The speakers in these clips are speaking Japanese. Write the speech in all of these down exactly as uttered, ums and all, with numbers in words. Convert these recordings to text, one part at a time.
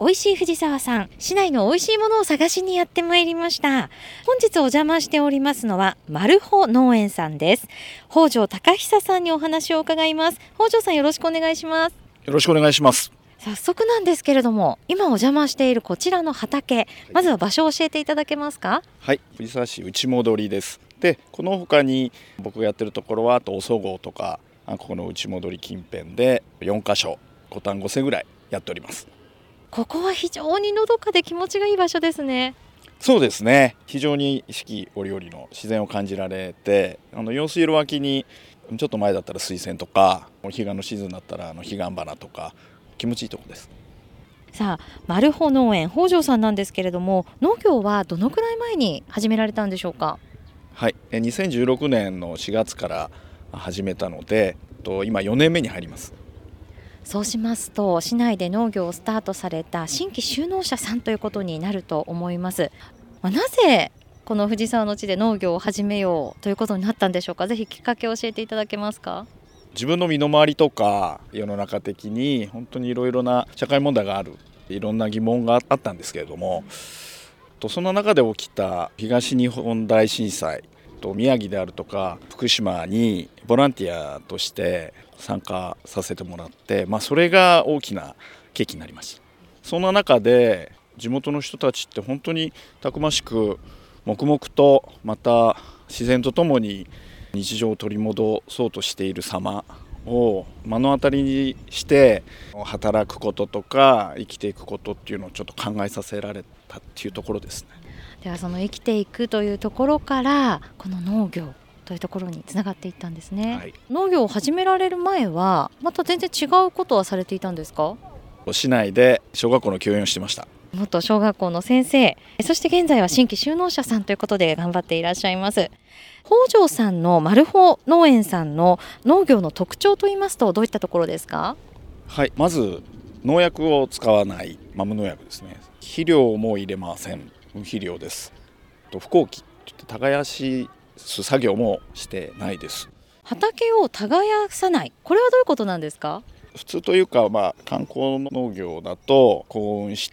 美味しい藤沢さん、市内の美味しいものを探しにやってまいりました。本日お邪魔しておりますのはマルホ農園さんです。北条隆久さんにお話を伺います。北条さん、よろしくお願いします。 よろしくお願いします。 早速なんですけれども、今お邪魔しているこちらの畑、まずは場所を教えていただけますか？ はい、藤沢市内戻りです。で、この他に僕がやってるところはあとおそごうとか、ここの内戻り近辺でよんかしょ、ごたんごせぐらいやっております。 ここは非常にのどかで気持ちがいい場所ですね。 そうですね、非常に四季折々の自然を感じられて、あの用水路脇にちょっと前だったら水仙とか、彼岸のシーズンだったらあの彼岸花とか、気持ちいいところです。 さあ、マルホ農園北条さんなんですけれども、農業はどのくらい前に始められたんでしょうか？ はい、にせんじゅうろくねんのしがつから始めたので、今よねんめに入ります。 そうしますと、市内で農業をスタートされた新規就農者さんということになると思います。まあ、なぜこの藤沢の地で農業を始めようということになったんでしょうか？ぜひきっかけを教えていただけますか？ 自分の身の回りとか世の中的に本当にいろいろな社会問題がある、いろんな疑問があったんですけれども、その中で起きた東日本大震災と宮城であるとか福島にボランティアとして参加させてもらって、まあ、それが大きな契機になりました。そんな中で地元の人たちって本当にたくましく黙々と、また自然とともに日常を取り戻そうとしている様を目の当たりにして働くこととか生きていくことっていうのをちょっと考えさせられたっていうところですね。 ではその生きていくというところからこの農業というところにつながっていったんですね。はい、農業を始められる前はまた全然違うことはされていたんですか？ 市内で小学校の教員をしてました。 元小学校の先生、そして現在は新規就農者さんということで頑張っていらっしゃいます。北条さんのマルホ農園さんの農業の特徴といいますとどういったところですか？ はい、まず農薬を使わないマム農薬ですね。肥料も入れません。無肥料です。と不耕起といって耕す作業もしてないです。 畑を耕さない、これはどういうことなんですか？ 普通というか、まあ、観光農業だと耕運して、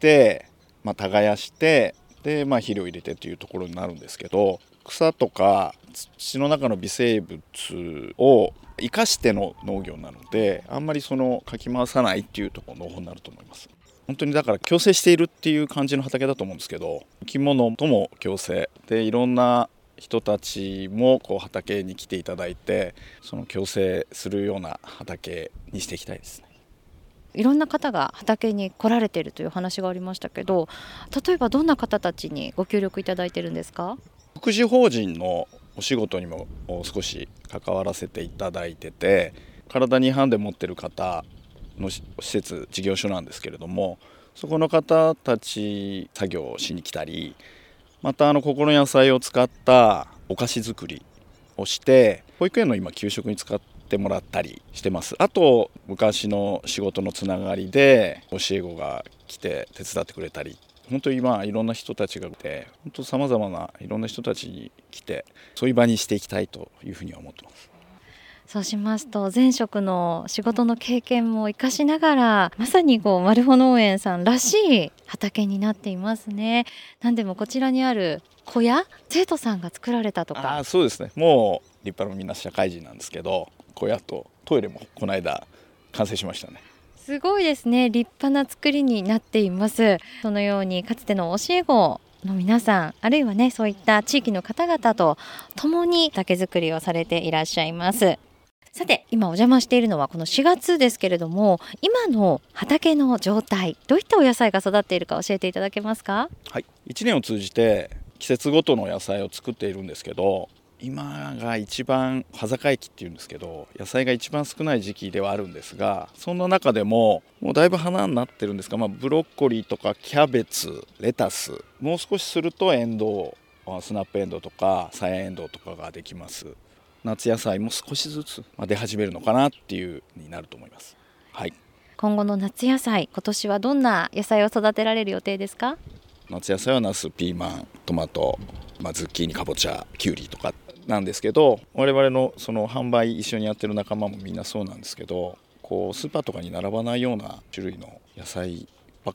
まあ、耕してで、まあ、肥料入れてというところになるんですけど、草とか土の中の微生物を生かしての農業なので、あんまりそのかき回さないっていうところの農法になると思います。本当にだから共生しているっていう感じの畑だと思うんですけど、生き物とも共生で、いろんな人たちもこう畑に来ていただいて、その共生するような畑にしていきたいですね。 いろんな方が畑に来られているという話がありましたけど、例えばどんな方たちにご協力いただいているんですか？ 福祉法人のお仕事にも少し関わらせていただいてて、体に違反で持っている方の施設事業所なんですけれども、そこの方たち作業をしに来たり、またあのここの野菜を使ったお菓子作りをして保育園の今給食に使ってもらったりしてます。あと昔の仕事のつながりで教え子が来て手伝ってくれたり、本当に今いろんな人たちがいて、本当さまざまないろんな人たちに来てそういう場にしていきたいというふうには思ってます。 そうしますと前職の仕事の経験も生かしながら、まさにこうマルホ農園さんらしい畑になっていますね。なんでもこちらにある小屋、生徒さんが作られたとか。 あ、そうですね、もう立派なみんな社会人なんですけど、小屋とトイレもこの間完成しましたね。 すごいですね、立派な作りになっています。そのようにかつての教え子の皆さん、あるいはねそういった地域の方々と共に竹作りをされていらっしゃいます。さて今お邪魔しているのはこのしがつですけれども、今の畑の状態、どういったお野菜が育っているか教えていただけますか？ はい、いちねんを通じて季節ごとの野菜を作っているんですけど、今が一番端境期っていうんですけど、野菜が一番少ない時期ではあるんですが、そんな中でももうだいぶ花になってるんですが、まあ、ブロッコリーとかキャベツ、レタス、もう少しするとエンドウ、スナップエンドウとかサヤエンドウとかができます。夏野菜も少しずつ出始めるのかなっていうになると思います。はい、 今後の夏野菜、今年はどんな野菜を育てられる予定ですか？ 夏野菜はナス、ピーマン、トマト、まあ、ズッキーニ、かぼちゃ、キュウリとかなんですけど、我々のその販売一緒にやってる仲間もみんなそうなんですけど、こうスーパーとかに並ばないような種類の野菜ばかりなの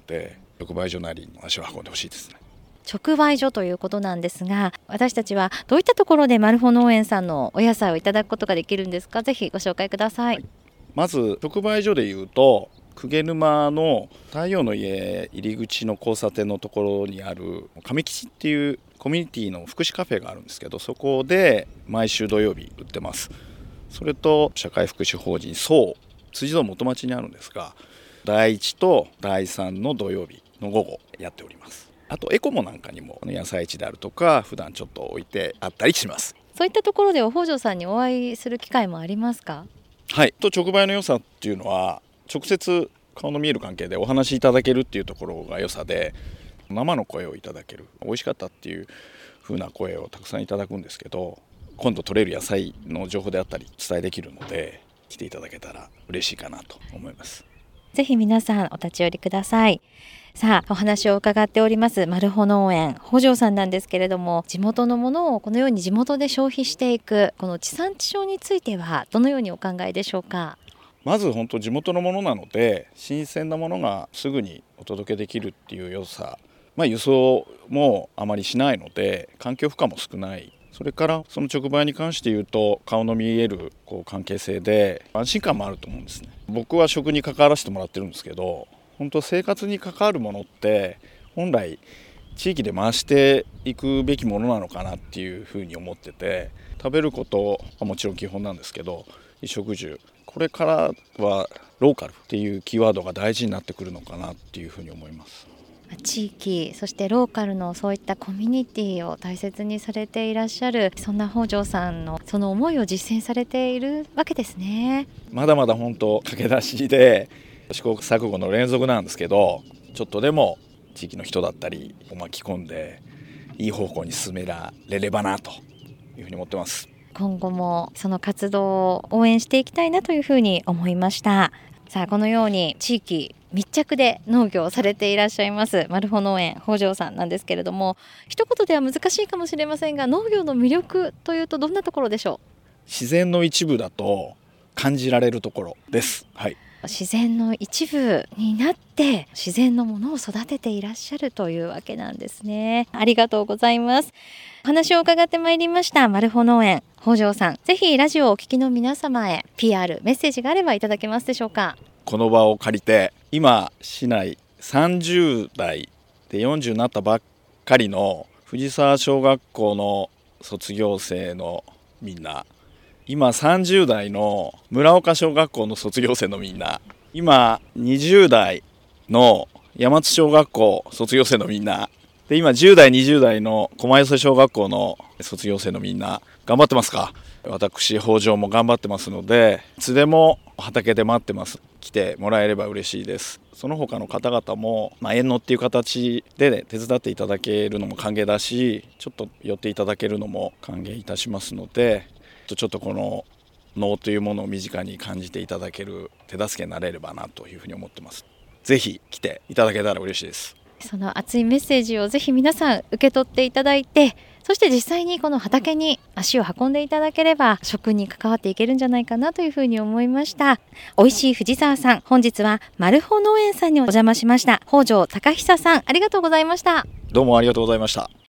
で、直売所なりに足を運んでほしいですね。 直売所ということなんですが、私たちはどういったところでマルホ農園さんのお野菜をいただくことができるんですか？ぜひご紹介ください。はい、 まず直売所でいうと、鵠沼の太陽の家入り口の交差点のところにある上吉っていうコミュニティの福祉カフェがあるんですけど、そこで毎週土曜日売ってます。それと社会福祉法人そう辻堂元町にあるんですが、だいいちとだいさんの土曜日の午後やっております。あとエコモなんかにも野菜市であるとか普段ちょっと置いてあったりします。 そういったところで北条さんにお会いする機会もありますか？ はい、と直売の良さっていうのは、直接顔の見える関係でお話しいただけるっていうところが良さで、生の声をいただける、美味しかったっていう風な声をたくさんいただくんですけど、今度取れる野菜の情報であったり伝えできるので、来ていただけたら嬉しいかなと思います。 ぜひ皆さんお立ち寄りください。さあ、お話を伺っておりますマルホ農園北条さんなんですけれども、地元のものをこのように地元で消費していく、この地産地消についてはどのようにお考えでしょうか？ まず本当地元のものなので、新鮮なものがすぐにお届けできるっていう良さ、まあ、輸送もあまりしないので環境負荷も少ない。それからその直売に関して言うと、顔の見えるこう関係性で安心感もあると思うんですね。僕は食に関わらせてもらってるんですけど、本当生活に関わるものって本来地域で回していくべきものなのかなっていうふうに思ってて、食べることはもちろん基本なんですけど、衣食住、これからはローカルっていうキーワードが大事になってくるのかなっていうふうに思います。 地域、そしてローカルのそういったコミュニティを大切にされていらっしゃる、そんな北条さんのその思いを実践されているわけですね。 まだまだ本当駆け出しで試行錯誤の連続なんですけど、ちょっとでも地域の人だったりを巻き込んでいい方向に進められればなというふうに思ってます。 今後もその活動を応援していきたいなというふうに思いました。さあ、このように地域密着で農業をされていらっしゃいますマルホ農園北条さんなんですけれども、一言では難しいかもしれませんが、農業の魅力というとどんなところでしょう？ 自然の一部だと感じられるところです。はい、 自然の一部になって自然のものを育てていらっしゃるというわけなんですね。ありがとうございます。お話を伺ってまいりましたマルホ農園北条さん、ぜひラジオをお聞きの皆様へ ピーアール メッセージがあればいただけますでしょうか？ この場を借りて、今市内さんじゅう代でよんじゅうになったばっかりの藤沢小学校の卒業生のみんな、今さんじゅう代の村岡小学校の卒業生のみんな、今にじゅう代の山津小学校卒業生のみんなで、今じゅう代にじゅう代の狛寄小学校の卒業生のみんな、頑張ってますか？私北条も頑張ってますので、いつでも畑で待ってます。来てもらえれば嬉しいです。その他の方々も、まあ、縁のっていう形で、ね、手伝っていただけるのも歓迎だし、ちょっと寄っていただけるのも歓迎いたしますので、ちょっとこの農というものを身近に感じていただける手助けになれればなというふうに思ってます。ぜひ来ていただけたら嬉しいです。 その熱いメッセージをぜひ皆さん受け取っていただいて、そして実際にこの畑に足を運んでいただければ食に関わっていけるんじゃないかなというふうに思いました。おいしい藤沢さん、本日はマルホ農園さんにお邪魔しました。北条貴久さん、ありがとうございました。 どうもありがとうございました。